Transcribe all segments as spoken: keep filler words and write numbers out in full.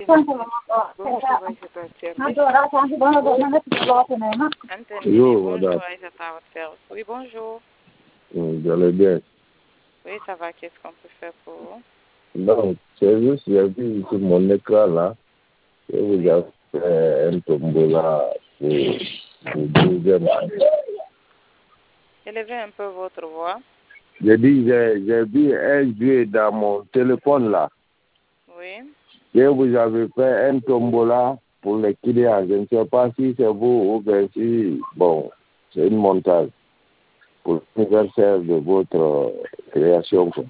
bonjour, Aïssata, à votre service. Oui, bonjour. Vous allez bien? Oui, ça va. Qu'est-ce qu'on peut faire pour vous? Donc, c'est juste, j'ai vu sur mon écran là, que vous avez fait un tombola pour le deuxième année. Élevez un peu votre voix. J'ai dit, j'ai, j'ai vu un jeu dans mon téléphone là. Oui. Et vous avez fait un tombola pour les clients. Je ne sais pas si c'est vous ou bien si, bon, c'est une montage pour l'anniversaire de votre euh, création. Quoi.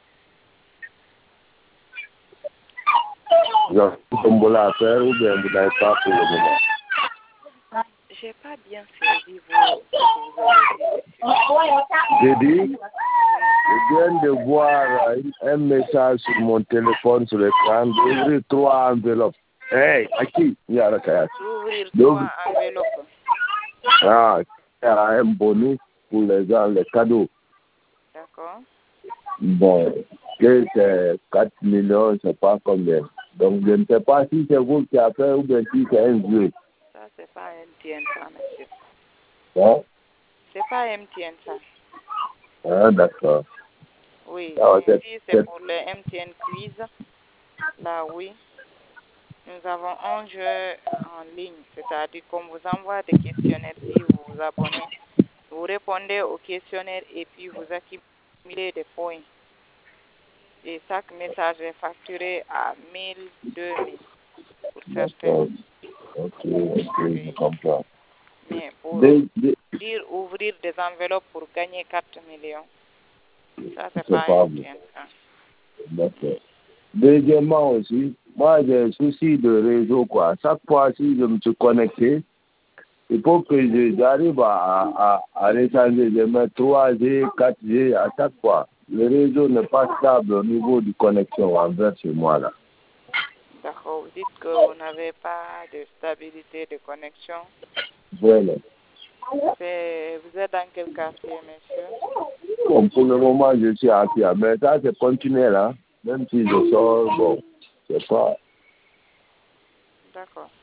Vous avez un tombola à faire ou bien vous n'avez pas pour le moment? J'ai pas bien saisi vous, ce que vous avez dit. J'ai dit, je viens de voir un message sur mon téléphone sur l'écran d'ouvrir trois enveloppes. Hey, à qui? D'ouvrir trois enveloppes. Ah, il y a un bonus pour les gens, les cadeaux. D'accord. Bon, que c'est quatre millions, je ne sais pas combien. Donc, je ne sais pas si c'est vous qui avez fait ou bien si c'est un jeu. Ça, c'est pas M T N, ça, monsieur. Hein? C'est pas M T N, ça. Ah, d'accord. Oui, Ah, si c'est, c'est, c'est pour le M T N Quiz, là, oui. Nous avons un jeu en ligne, c'est-à-dire qu'on vous envoie des questionnaires si vous vous abonnez. Vous répondez aux questionnaires et puis vous accumulez des points. Et chaque message est facturé à mille, deux mille pour certains. d'accord. Ok, ok, Oui. je comprends. Mais pour Des, des, dire ouvrir des enveloppes pour gagner quatre millions, ça, c'est c'est pas pas un vous. tien. D'accord. Deuxièmement aussi, moi j'ai un souci de réseau quoi. Chaque fois si je me suis connecté, il faut que je- j'arrive à, à, à réchanger. Je mets trois G, quatre G à chaque fois. Le réseau n'est pas stable au niveau de connexion envers chez moi là. D'accord, vous dites que vous n'avez pas de stabilité de connexion. Voilà. C'est... Vous êtes dans quel quartier, monsieur? Bon, pour le moment, je suis à Pia, mais ça c'est continuel là. Même si je sors, bon, c'est pas. D'accord.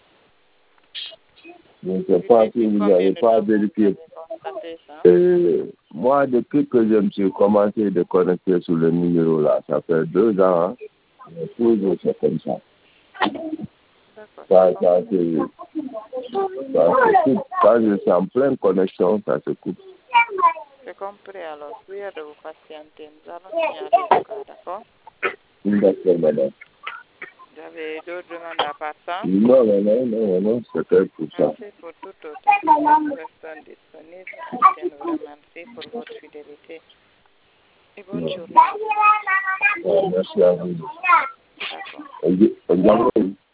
Je ne sais pas si vous n'avez pas vérifié. Euh, moi, depuis que je me suis commencé de connecter sur le numéro là, ça fait deux ans, hein, mais toujours c'est comme ça. Ça, ça, c'est, ça se coupe. Quand je suis en pleine connexion, ça se coupe. C'est compris alors. Priez de vous patienter. Nous allons signaler le cas, d'accord? D'accord, madame. Vous avez d'autres demandes à part ça? Non, non, non, non, non, c'était pour ça. Merci pour toute autre chose. Restons disponibles. Nous tiens vraiment merci pour votre fidélité. Et bonne Non. journée. Ouais, merci à vous. D'accord. Et, et,